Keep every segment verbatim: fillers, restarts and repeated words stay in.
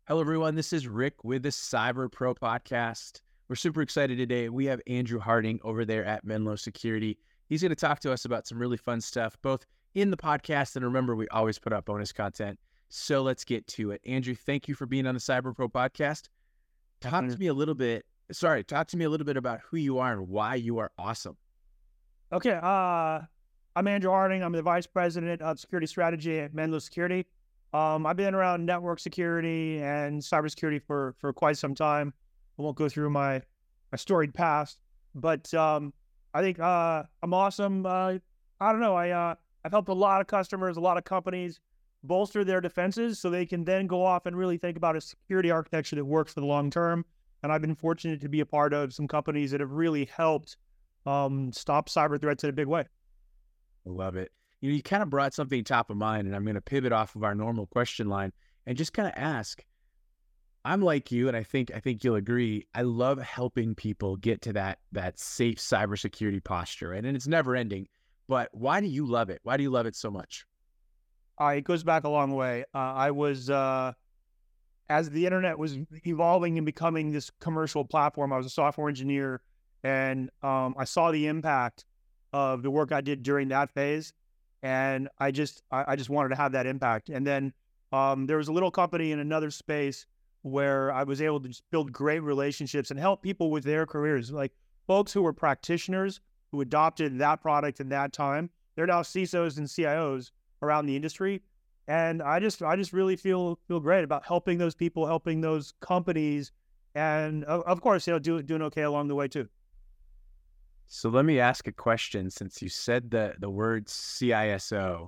Hello, everyone. This is Rick with the Cyber Pro Podcast. We're super excited today. We have Andrew Harding over there at Menlo Security. He's going to talk to us about some really fun stuff, both in the podcast, and remember, we always put out bonus content. So let's get to it. Andrew, thank you for being on the Cyber Pro Podcast. Talk to me a little bit. Sorry, talk to me a little bit about who you are and why you are awesome. Okay, uh, I'm Andrew Harding. I'm the Vice President of Security Strategy at Menlo Security. Um, I've been around network security and cybersecurity for for quite some time. I won't go through my my storied past, but um, I think uh, I'm awesome. Uh, I don't know. I uh, I've helped a lot of customers, a lot of companies bolster their defenses so they can then go off and really think about a security architecture that works for the long term. And I've been fortunate to be a part of some companies that have really helped um, stop cyber threats in a big way. I love it. You know, you kind of brought something top of mind, and I'm going to pivot off of our normal question line and just kind of ask. I'm like you, and I think I think you'll agree. I love helping people get to that that safe cybersecurity posture, right? And it's never ending. But why do you love it? Why do you love it so much? Uh, it goes back a long way. Uh, I was, uh, as the internet was evolving and becoming this commercial platform, I was a software engineer, and um, I saw the impact of the work I did during that phase. And I just, I, I just wanted to have that impact. And then um, there was a little company in another space where I was able to just build great relationships and help people with their careers, like folks who were practitioners who adopted that product in that time. They're now C I S Os and C I Os around the industry. And I just, I just really feel, feel great about helping those people, helping those companies. And of, of course, you know, do, doing okay along the way too. So let me ask a question, since you said the, the word C I S O.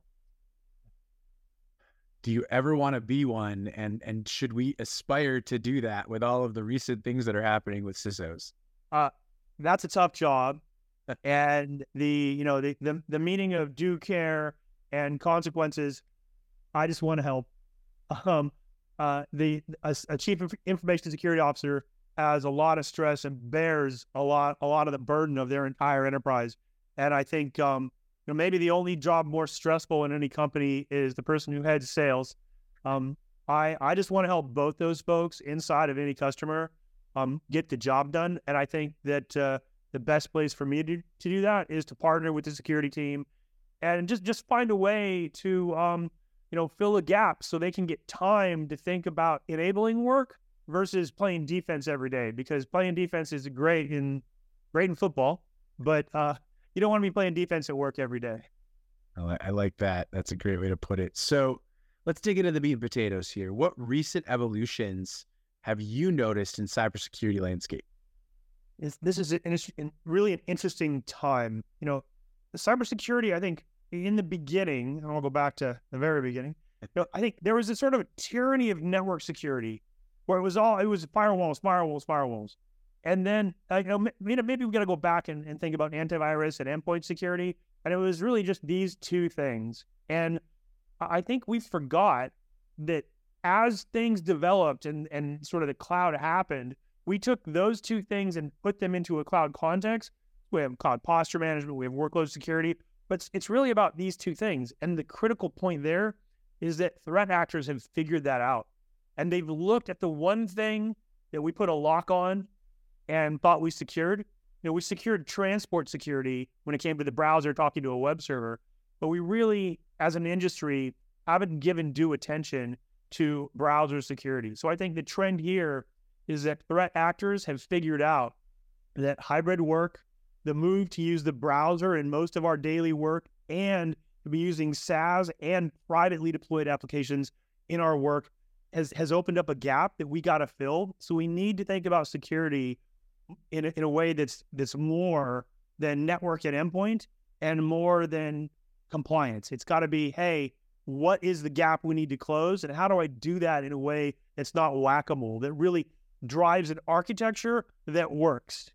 Do you ever want to be one? And, and should we aspire to do that with all of the recent things that are happening with C I S Os? Uh, that's a tough job. And the, you know, the, the, the meaning of due care and consequences, I just want to help. Um, uh, the a, a chief information security officer has a lot of stress and bears a lot, a lot of the burden of their entire enterprise. And I think, um, you know, maybe the only job more stressful in any company is the person who heads sales. Um, I, I just want to help both those folks inside of any customer, um, get the job done. And I think that, uh, the best place for me to, to do that is to partner with the security team and just, just find a way to, um, you know, fill a gap so they can get time to think about enabling work versus playing defense every day, because playing defense is great in great in football, but uh, you don't want to be playing defense at work every day. I, li- I like that. That's a great way to put it. So let's dig into the meat and potatoes here. What recent evolutions have you noticed in cybersecurity landscape? It's, this is an, an, really an interesting time. You know, the cybersecurity, I think in the beginning, and I'll go back to the very beginning, you know, I think there was a sort of a tyranny of network security where it was all, it was firewalls, firewalls, firewalls. And then, uh, you know, maybe, maybe we got to go back and, and think about antivirus and endpoint security. And it was really just these two things. And I think we forgot that as things developed and, and sort of the cloud happened, we took those two things and put them into a cloud context. We have cloud posture management, we have workload security, but it's, it's really about these two things. And the critical point there is that threat actors have figured that out. And they've looked at the one thing that we put a lock on and thought we secured. You know, we secured transport security when it came to the browser talking to a web server, but we really, as an industry, haven't given due attention to browser security. So I think the trend here is that threat actors have figured out that hybrid work, the move to use the browser in most of our daily work, and to be using SaaS and privately deployed applications in our work has, has opened up a gap that we got to fill. So we need to think about security in a, in a way that's that's more than network and endpoint and more than compliance. It's got to be, hey, what is the gap we need to close? And how do I do that in a way that's not whack-a-mole, that really drives an architecture that works?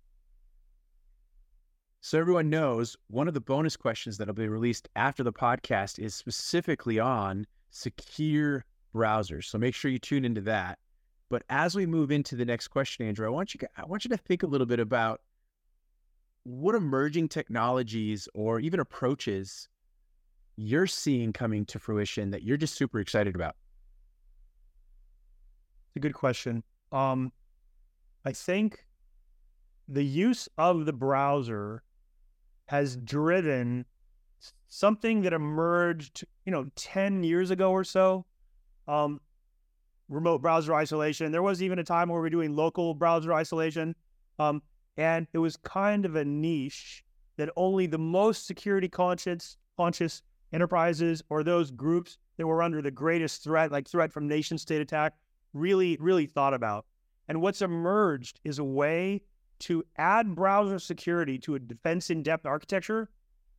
So everyone knows, one of the bonus questions that'll be released after the podcast is specifically on secure browsers. So make sure you tune into that. But as we move into the next question, Andrew, I want you, I want you to think a little bit about what emerging technologies or even approaches you're seeing coming to fruition that you're just super excited about. a good question. Um, I think the use of the browser has driven something that emerged, you know, ten years ago or so. Um, remote browser isolation. There was even a time where we were doing local browser isolation. Um, and it was kind of a niche that only the most security conscious, conscious enterprises or those groups that were under the greatest threat, like threat from nation state attack, really, really thought about. And what's emerged is a way to add browser security to a defense in-depth architecture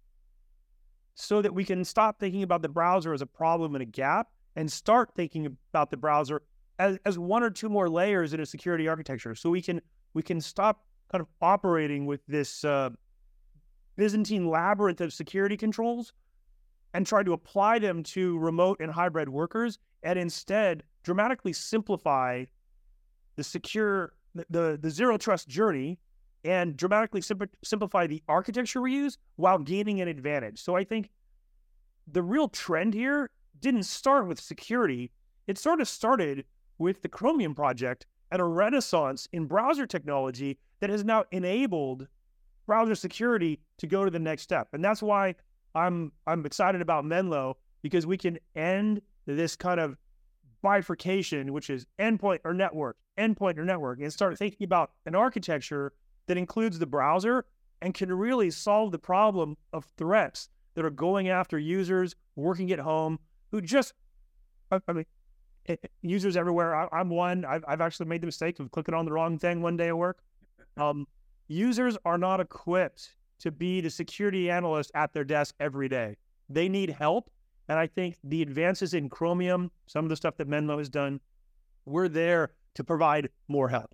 so that we can stop thinking about the browser as a problem and a gap and start thinking about the browser as, as one or two more layers in a security architecture. So we can we can stop kind of operating with this uh, Byzantine labyrinth of security controls and try to apply them to remote and hybrid workers, and instead dramatically simplify the secure, the, the, the zero trust journey and dramatically simp- simplify the architecture we use while gaining an advantage. So I think the real trend here didn't start with security. It sort of started with the Chromium project and a renaissance in browser technology that has now enabled browser security to go to the next step. And that's why I'm I'm excited about Menlo, because we can end this kind of bifurcation, which is endpoint or network, endpoint or network, and start thinking about an architecture that includes the browser and can really solve the problem of threats that are going after users working at home who just, I, I mean, it, users everywhere. I, I'm one. I've, I've actually made the mistake of clicking on the wrong thing one day at work. Um, users are not equipped to be the security analyst at their desk every day. They need help. And I think the advances in Chromium, some of the stuff that Menlo has done, we're there to provide more help.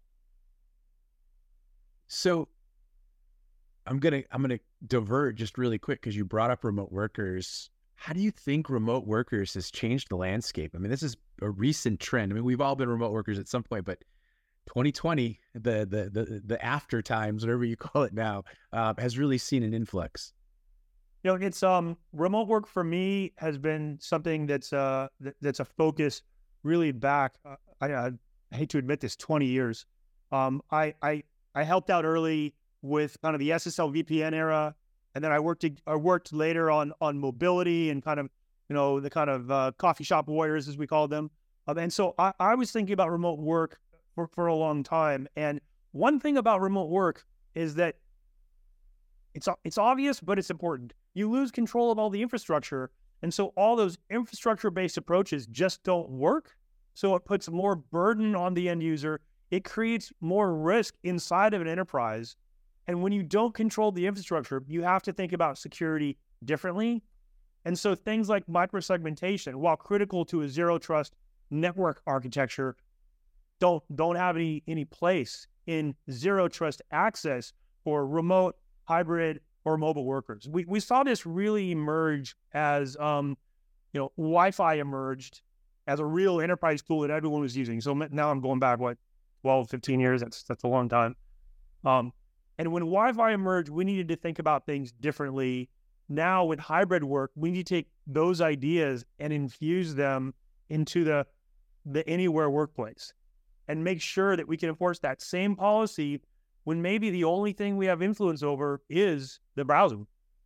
So I'm gonna I'm gonna divert just really quick because you brought up remote workers. How do you think remote workers has changed the landscape? I mean, this is a recent trend. I mean, we've all been remote workers at some point, but twenty twenty, the the the the after times, whatever you call it now, uh, has really seen an influx. You know, it's um remote work for me has been something that's uh th- that's a focus really back. Uh, I, I hate to admit this, twenty years. Um, I I I helped out early with kind of the S S L V P N era, and then I worked I worked later on on mobility and kind of, you know, the kind of uh, coffee shop warriors, as we call them. Um, and so I, I was thinking about remote work for, for a long time. And one thing about remote work is that it's it's obvious, but it's important. You lose control of all the infrastructure, and so all those infrastructure-based approaches just don't work. So it puts more burden on the end user. It creates more risk inside of an enterprise. And when you don't control the infrastructure, you have to think about security differently. And so things like microsegmentation, while critical to a zero trust network architecture, don't don't have any any place in zero trust access for remote, hybrid, or mobile workers. We we saw this really emerge as um, you know, Wi-Fi emerged as a real enterprise tool that everyone was using. So now I'm going back, what, twelve, fifteen years? That's that's a long time. Um, and when Wi-Fi emerged, we needed to think about things differently. Now with hybrid work, we need to take those ideas and infuse them into the the anywhere workplace and make sure that we can enforce that same policy when maybe the only thing we have influence over is the browser.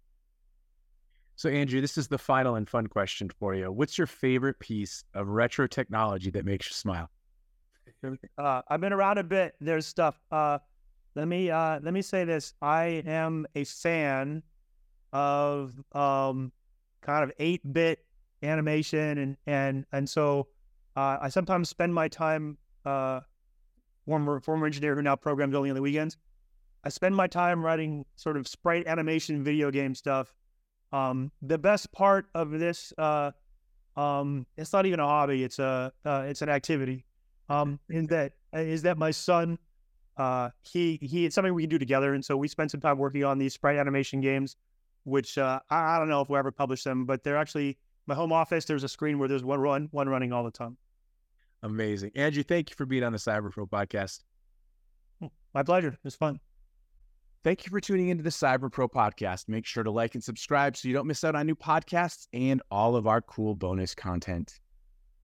So Andrew, this is the final and fun question for you. What's your favorite piece of retro technology that makes you smile? Uh, I've been around a bit. There's stuff. Uh, let me uh, let me say this. I am a fan of um, kind of eight-bit animation, and and and so uh, I sometimes spend my time. Uh, former former engineer who now programs only on the weekends. I spend my time writing sort of sprite animation video game stuff. Um, the best part of this, uh, um, it's not even a hobby; it's a uh, it's an activity. Um, is that is that my son? Uh, he he it's something we can do together, and so we spend some time working on these sprite animation games, which uh, I, I don't know if we'll ever publish them, but they're actually my home office. There's a screen where there's one run one running all the time. Amazing. Andrew, thank you for being on the CyberPro podcast. My pleasure. It was fun. Thank you for tuning into the CyberPro podcast. Make sure to like and subscribe so you don't miss out on new podcasts and all of our cool bonus content.